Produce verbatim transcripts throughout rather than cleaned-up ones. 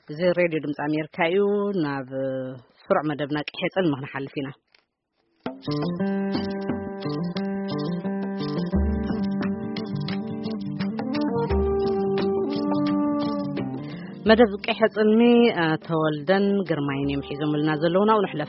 زي راديو دمس أمريكايو ناب سرع مدبنا كحيت المهنا حلفينا مدب كحيت علمي تولدن قرماين يمحيزم لنا زلونا ونحلف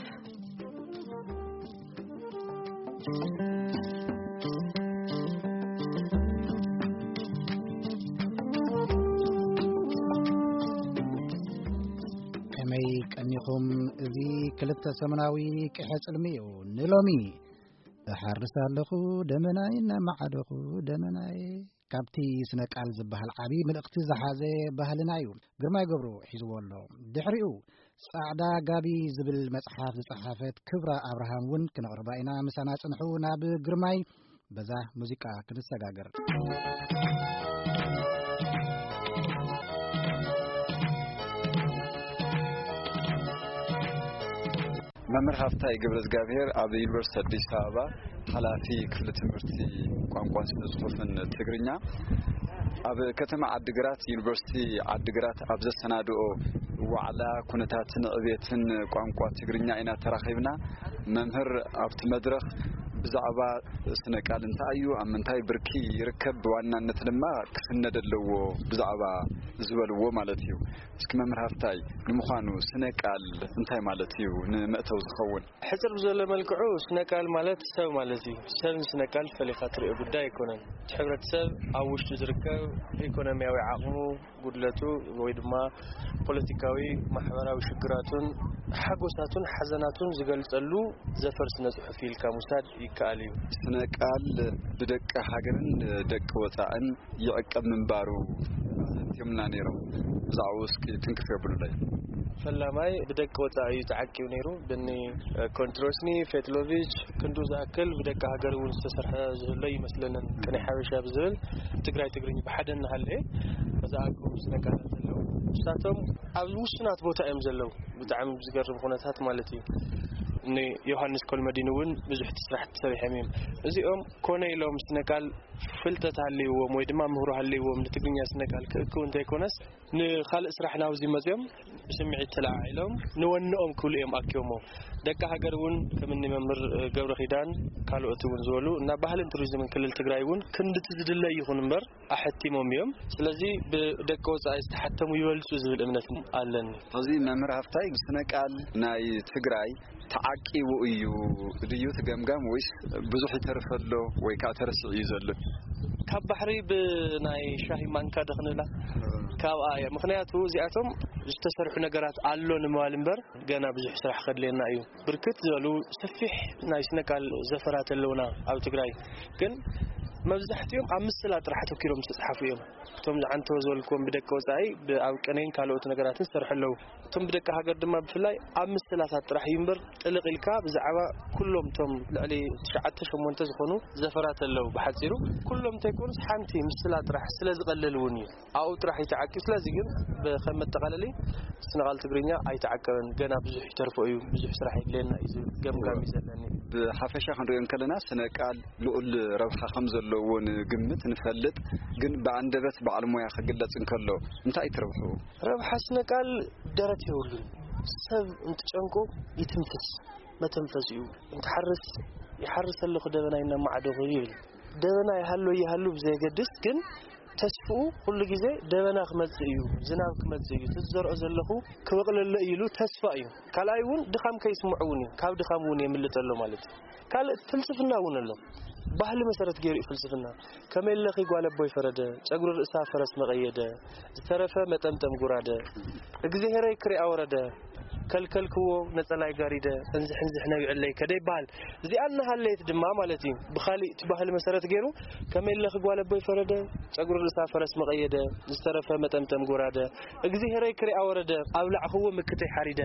هم ذي كلتا سمناوي كحيت علمي ونلومي حرس لخو دمناي نمعدخو دمناي كابتي سنك على زبها العبي من اقتزاح زي بهلنايو قرما يقبرو حيزو الله دحريو سعدا قابي زبل مصحف صحافة كبرى أبراهام ون كنقربائنا مسانا سنحو ناب قرماي بزا موسيقى كنساقاقر ممر هفته قبل زغابير ابي يونيفرسيتي አዲስ አበባ ኃላፊ ክፍል ትምህርት ቋንቋን ስለጽሁፍን ትግርኛ አብ ከተማ አድግራት ዩኒቨርሲቲ አድግራት አብዘ ሰናድኦ ወዓላ ኩነታትን ዕቤትን ቋንቋ ትግርኛ ኢና ተራኺብና መምህር አብት መድረኽ ብዛዕባ ስነቃል እንታዩ አመንታይ ብርኪ ይርከብ ዋናነት ድማ ክስነደልዎ ብዛዕባ ዝበልዎ ማለት እዩ እስኪ መምህር ሃፍታይ ንምዃኑ ስነቃል እንታይ ማለት እዩ ንመእተው ዝኸውን ሕጽር ብዘለ መልክዑ ስነቃል ማለት ሰብ ማለት እዩ ሰብ ስነቃል ፈሊኻ ትሪኦ ጉዳይ ኣይኮነን ሕብረተሰብ ኣብ ውሽጡ ዝርከብ ኢኮኖሚያዊ ዓቕሙ ጉድለቱ ወይ ድማ ፖለቲካዊ ማሕበራዊ ሽግራቱን ሓጎሳቱን ሓዘናቱን ዝገልጸሉ ዘፈር ስነ ጽሑፍ ኢልካ ሙሳድ ይከኣል እዩ ስነቃል ብደቀ ሃገርን ደቀ ወፃእን ይዕቀብ ምንባሩ የምና ነይሮም ብዛዕባ እስኪ ትንክፍ የብሉላይ ፈላማይ ብደቀ ወፃእ እዩ ተዓቂው ነይሩ ብኒ ኮንትሮስኒ ፌትሎቪች ክንዱ ዝኣክል ብደቀ ሃገር እውን ዝተሰርሐ ዝህሎ ይመስለንን ቅኔ ሓበሻ ብዝብል ትግራይ ትግርኛ ብሓደን ሃልኤ ብዛዕባ ስነቃል ዘለው ስታቶም ኣብ ውስናት ቦታ እዮም ዘለው ብጣዕሚ ዝገርም ኩነታት ማለት እዩ ኒ ዮሐንስ ኮልመዲንውን ብዙሕ ትስራሕ ተሰሪሐም እዚኦም ኮነ ኢሎም ስነቃል ፍልጠት ሃልይዎም ወይ ድማ ምህሮ ሃልይዎም ንትግርኛ ስነቃል ክእክው እንታይ ኮነስ ንኻልእ ስራሕ ናውዚ መፅዮም ብስምዒት ተላዒሎም ንወንኦም ክብሉ እዮም ኣኪቦሞ ደቂ ሃገርውን ከምኒ መምህር ገብረ ኺዳን ካልኦትውን ዝበሉ እና ባህልን ቱሪዝምን ክልል ትግራይውን ክንድቲ ዝድለ ይኹን እምበር ኣሕቲሞም እዮም ስለዚ ብደቂ ወፃኢ ዝተሓተሙ ይበልጹ ዝብል እምነት ኣለኒ እዚ መምህር ሃፍታይ ስነቃል ናይ ትግራይ ተዓቂቡ እዩ ድዩ ተገምጋም ወይስ ብዙሕ ይተርፈሎ ወይ ካ ተርስዕ እዩ ዘሎ ካብ ባሕሪ ብናይ ሻሂ ማንካ ደኽንላ ካብ ኣያ ምኽንያቱ እዚኣቶም ዝተሰርሑ ነገራት ኣሎ ንምባል እምበር ገና ብዙሕ ስራሕ ከድለና እዩ ብርክት ዝበሉ ሰፊሕ ናይ ስነቃል ዘፈራት ኣለውና ኣብ ትግራይ ግን መብዛሕትኦም ኣብ ምስላ ጥራሕ ተኪሮም ተጻሓፉ እዮም ቶም ዝዓንተ ዘልኩም ብደቀ ወፃኢ ኣብ ቀነን ካልኦት ነገራትን ሰርሐለው ቶም ብደቀ ሃገር ድማ ብፍላይ ኣብ ምስላታት ጥራሕ ይምበር ጥልቅልካ ብዛዕባ ኩሎም ቶም ልዕሊ ትሽዓተ ሸሞንተ ዝኾኑ ዘፈራት ኣለው ብሓጺሩ ኩሎም ተይኮኑስ ሓንቲ ምስላ ጥራሕ ስለ ዝቀለልውን እዩ ኣብ ጥራሕ ይተዓቂ ስለዚ ግን ብኸም መጠቃለሊ ስነቃል ትግርኛ ኣይተዓቀበን ገና ብዙሕ ይተርፎ እዩ ብዙሕ ስራሕ ይድለና እዩ ገምጋም ይዘለኒ ብሓፈሻ ክንሪኦም ከለና ስነቃል ልዑል ረብሓ ከም ዘለዎን ግምት ንፈልጥ ግን በአንደበት በዓል ሞያ ክግለጽ እንከሎ እንታይ ትርብሑ ረብሓ ስነቃል ደረት ይውሉ ሰብ እንትጨንቆ ይትንፍስ መተንፈስ እዩ እንትሐርስ ይሐርስ ለኹ ደበናይና ማዕደው ይብል ደበና ይሃሉ ይሃሉ ብዘይገድስ ግን ተስፉ ሁሉ ጊዜ ደበና ክመጽ እዩ ዝናብ ክመጽ እዩ ትዘርኦ ዘለኹ ክበቅለለ ኢሉ ተስፋ እዩ ካልኣይውን ድኻም ከይስምዑውን ካብ ድኻምውን የምልጠሎ ማለት ካል ፍልስፍና እውን ኣሎ ባህል መሰረት ገይሩ ፍልስፍና ከመለኺ ጓለቦይ ፈረደ ጸጉር ርእሳ ፈረስ መቀየደ ዝተረፈ መጠምጠም ጉራደ እግዚአብሔር ክሪአ ወረደ ከልከልክዎ ነጸላይ ጋሪደ እንዝሕ እንዝሕ ነብዕለይ ከደይ ባህል እዚኣና ሃለይት ድማ ማለት እዩ ብኻሊ ባህል መሰረት ገይሩ ከመለኺ ጓለቦይ ፈረደ ጸጉር ርእሳ ፈረስ መቀየደ ዝተረፈ መጠምጠም ጉራደ እግዚአብሔር ክሪአ ወረደ ኣብ ላዕኽዎ ምክተይ ሓሪደ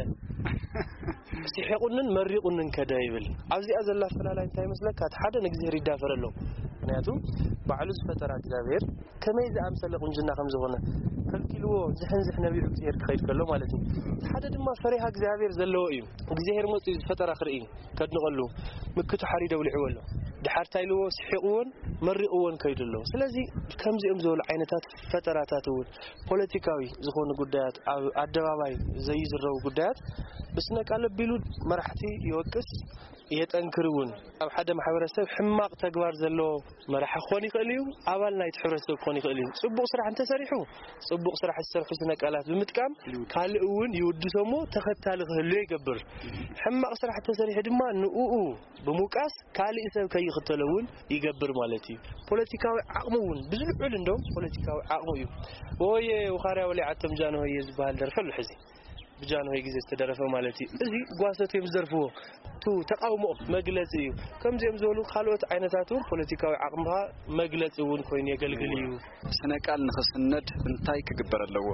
ሲሕቁንን መሪቁንን ከደ ይብል ኣብዚኣ ዘላ ፈላላይ እንታይ መስለካ ሓደ ንግዚአብሔር ይዳፈረሎ ምክንያቱ ባዕሉ ዝፈጠራ እግዚአብሔር ከመይ ዝኣምሰለ ቁንጅና ከም ዝኾነ ከልኪልዎ ዝሕንዝሕ ነቢዩ እግዚአብሔር ክኸይድ ከሎ ማለት እዩ ሓደ ድማ ፈሪሃ እግዚአብሔር ዘለዎ እዩ እግዚአብሔር መጽኡ ዝፈጠራ ክርኢ ከድንቀሉ ምክቱ ሓሪደ ውልዕወሎ ድሓርታይልዎ ስሒቅዎን መሪቅዎን ከይድለው ስለዚ ከምዚኦም ዝበሉ ዓይነታት ፈጠራታትውን ፖለቲካዊ ዝኾኑ ጉዳያት አደባባይ ዘይዝረው ጉዳያት ብስነቃል ቢሉ መራሕቲ ይወቅስ የጠንክሩን ኣብ ሓደ ማሕበረሰብ ሕማቅ ተግባር ዘሎ መራሒ ኾን ይኽእል እዩ ኣባል ናይ ሕብረተሰብ ኾን ይኽእል እዩ ጽቡቕ ስራሕ እንተሰሪሑ ጽቡቕ ስራሕ ዝሰርሑ ስነቃላት ብምጥቃም ካልእውን ይውድሶሞ ተኸታሊ ክህሉ ይገብር ሕማቅ ስራሕ ተሰሪሑ ድማ ንኡኡ ብምውቃስ ካልእ ሰብ ከይኽተለውን ይገብር ማለት እዩ ፖለቲካዊ ዓቕሙውን ብዝልዑል እንደውም ፖለቲካዊ ዓቕሙ እዩ ወይ ወኻርያ ወሊ ዓተም ጃን ሆይ ዝባል ደርፈል ሕዚ بجان هاي جزء تدرفه مالتي إذا قاسته يمزرفوه تو تقاومه مجلس إيو كم زي مزولو خلوت عيناتهم بوليتيكاوي عقمها مجلس يقول كوين يقلقليو سنقال نخص الند انتاي كجبر اللوه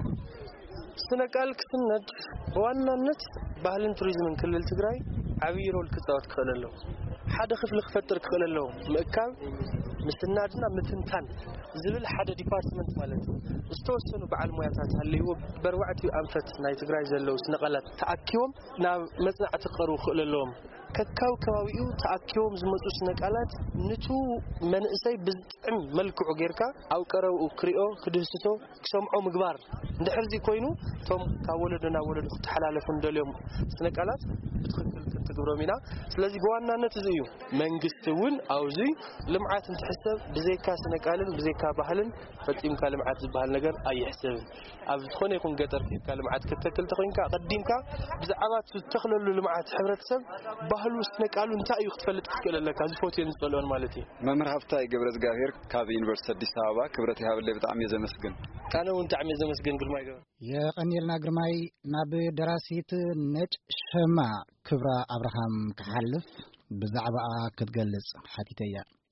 سنقال كسند وانا النت بهلن توريزم من كل التجراي عبيرو الكتاب كخلله حدا خفل خفتر كخلله مكان مستنادنا متنتان زبل حدا ديبارتمنت مالته استوسنوا بعل موياتات اللي هو بروعتي انفت ناي تجراي زلو سنقلات تاكيوم نا مصنع تقرو خللهم ككاو كواويو تاكيوم زمصو سنقالات نتو منئسي بزعم ملكو غيركا او قرو كريو كدستو كسمعو مغبار اندحرزي كوينو توم كاولدنا ولد تحلالفو ندليوم سنقالات بتخكل كتغرومينا ስለዚህ በዋናነት እዚዩ መንግስቱን አውዚ ልምዓት እንትحسب በዘይካ ስነቃልን በዘይካ ባህልን ፈጢምካ ልምዓት ዝባል ነገር አይحسب ኣብ ዝኾነ ይኹን ገጠር ልምዓት ከተክል ተኾንካ ቀዲምካ ብዛዕባት ተኽለሉ ልምዓት ሕብረተሰብ ባህሉ ስነቃሉ እንታይ እዩ ክትፈልጥ ክትከለለካ ዝፎት የንጸሎን ማለት እዩ መምህር ሀብታይ ገብረት ጋር ካብ ዩኒቨርሲቲ አዲስ አበባ ክብረት ይሃብለ በጣም የዘመስግን ካነ ወንታ ዓም የዘመስግን ግርማይ ገ የቀኒልና ግርማይ ናብ ደራሲት ነጭ ሸማ ክብራ አብርሃም ከሐልፍ በዛዕባ ክትገልጽ ሐቲተያ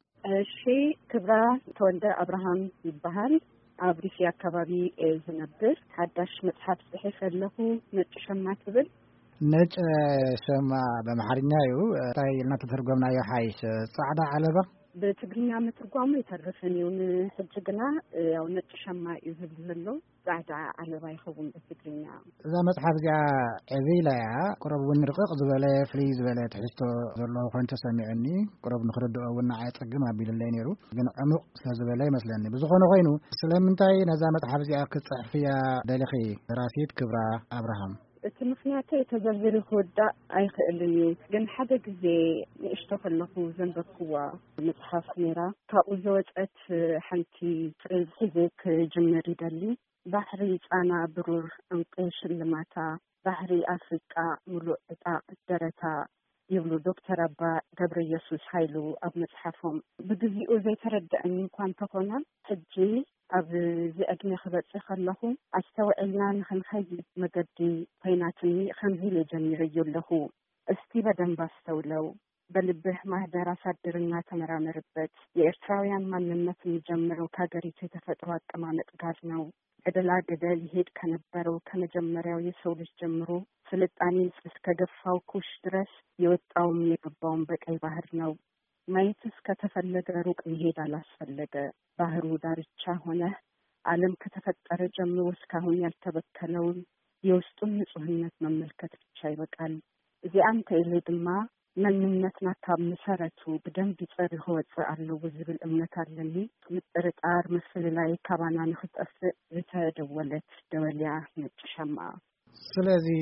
እሺ ክብራ ተወልደ አብርሃም ይባሃል አብሪሲ አካባቢ ዝነብር ሐዳሽ መጽሐፍ ጽሒፍ ለሁ ነጭ ሸማ ትብል ነጭ ሸማ በመሐርኛዩ ታይልና ተተርጎምና ያሐይሽ ጻዕዳ ዓለባ በትግርኛ መትርጓሙ የተረፈኒውን ሕጅግና ያው ነጭ ሸማ ይዝብልሎ ጻዕዳ ዓለባ ይኸውን በትግርኛ እዛ መጽሐፍ ዚኣ ዕቢላያ ቁረብውን ርቅቕ ዝበለ ፍሊ ዝበለ ትሕዝቶ ዘሎ ኮይኑ ተሰሚዕኒ ቁረብ ንኽርድኦ እውን ኣይጠግም ኣቢልለይ ነይሩ ግን ዕሙቕ ስለዝበለ ይመስለኒ ብዝኾነ ኮይኑ ስለምንታይ ነዛ መጽሓፍ ዚኣ ክትጽሕፍያ ደሊኺ ደራሲት ክብራ አብርሃም እቲ ምክንያቱ የተዘርዝር ይወዳ አይኽእልኝ ግን ሓደ ግዜ እሽተፈለኹ ዘንበክዋ መጽሐፍ ነራ ካብኡ ዘወፀት ሓንቲ ፍሬዝ ሒዝክ ጅምር ይደሊ ባሕሪ ጻና ብሩር እንቂ ሽልማታ ባሕሪ አፍሪቃ ሙሉእ ዕጣ ደረታ ይብሉ ዶክተር አባ ገብረ ኢየሱስ ኃይሉ ኣብ መጽሐፎም ብግዚኡ ዘይተረድአኒ እንኳን ተኾነ ሕጂ ኣብ ዝዕድሜ ክበጽሕ ከለኹ ኣስተውዕልና ንኽንኸይድ መገዲ ኮይናትኒ ከምዚ ለጀሚርዩ ኣለኹ እስቲ በደንብ አስተውለው በልብህ ማህደር አሳድርና ተመራመርበት የኤርትራውያን ማንነት የሚጀምረው ከሀገሪቱ የተፈጥሮ አቀማመጥ ጋር ነው ዕድላ ገደል ይሄድ ከነበረው ከመጀመሪያው የሰው ልጅ ጀምሮ ስልጣኔን እስከገፋው ኩሽ ድረስ የወጣውም የገባውም በቀይ ባህር ነው ማየትስ ከተፈለገ ሩቅ መሄድ አላስፈለገ ባህሩ ዳርቻ ሆነ ዓለም ከተፈጠረ ጀምሮ እስካሁን ያልተበከለውን የውስጡን ንጹህነት መመልከት ብቻ ይበቃል እዚያም ተይልድማ መንነትና ካብ መሰረቱ በደንብ ይጸርህ ወጽ አለው ዝብል እምነት አለኒ ምጥርጣር መስለላይ ካባና ንኽጠፍ ዝተደወለት ደወልያ ነጭ ሸማ ስለዚህ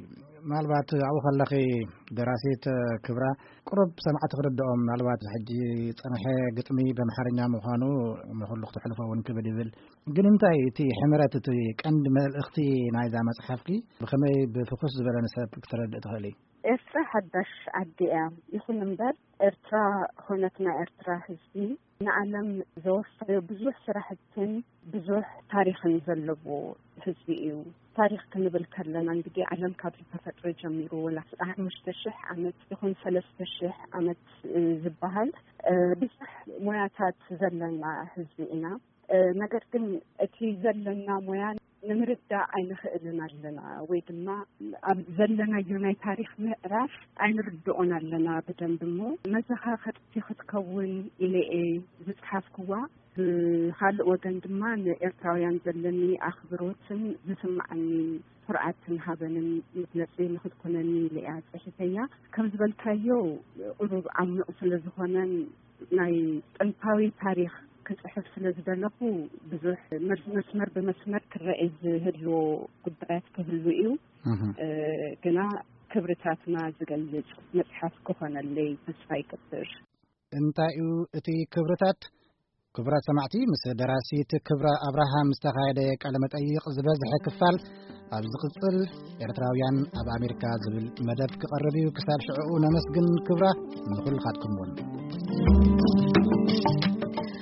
ማልባት አው خلخ ደራሲት ክብራ ቁርብ ሰማዕት ክርድኦም ማልባት ሕጂ ጸንሐ ግጥሚ በመሐረኛ መዃኑ መخلخ ተሕልፈውን ክብል ይብል ግን እንታይ እቲ ሕምረት እቲ ቀንድ መልእኽቲ ናይዛ መጽሐፍኪ በከመይ በፍኩስ ዝበለ ሰብ ክትረድእ ትኽእሊ ኤርትራ ሓዳሽ ዓዲያ ይኹን እምበር ኤርትራ ኾነትና ኤርትራ ህዝቢ ንዓለም ዘወፈረ ብዙሕ ስራሕትን ብዙሕ ታሪኽን ዘለዎ ህዝቢ እዩ ታሪኽ ክንብል ከለና እንግዲህ ዓለም ካብ ተፈጥሮ ጀሚሩ ወላ አምስት ሺህ ዓመት ይኹን ሰለስተ ሺህ ዓመት ዝባሃል ብዙሕ ሞያታት ዘለና ህዝቢ ኢና ነገር ግን እቲ ዘለና ሞያ ንምርዳ አይንኽእልን ኣለና ወይ ድማ ኣብ ዘለና የናይ ታሪኽ ምዕራፍ አይንርድኦን ኣለና በደንብሞ መዘኻኸርቲ ክትከውን ኢለኤ ዝጽሓፍክዋ ብካልእ ወገን ድማ ንኤርትራውያን ዘለኒ ኣኽብሮትን ዝስማዓኒ ፍርዓትን ሃበንን መግለጺ ንኽትኮነኒ ኢለያ ጽሒፈያ ከም ዝበልካዮ ቁሩብ ዓሚቕ ስለ ዝኾነን ናይ ጥንታዊ ታሪክ ክጽሕፍ ስለ ዝደለኹ ብዙሕ መስመር ብመስመር ክረአ ዝህልዎ ጉዳያት ክህሉ እዩ ግና ክብርታትና ዝገልጽ መጽሓፍ ክኾነለይ ተስፋ ይገብር። እንታይ እዩ እቲ ክብርታት? ክብራት ሰማዕቲ ምስ ደራሲት ክብራ አብርሃም ዝተኻየደ ቃለ መጠይቕ ዝበዝሐ ክፋል ኣብ ዝቕጽል ኤርትራውያን ኣብ ኣሜሪካ ዝብል መደብ ክቐርብ እዩ። ክሳብ ሽዑ ነመስግን ክብራ ንኹልኻትኩም እውን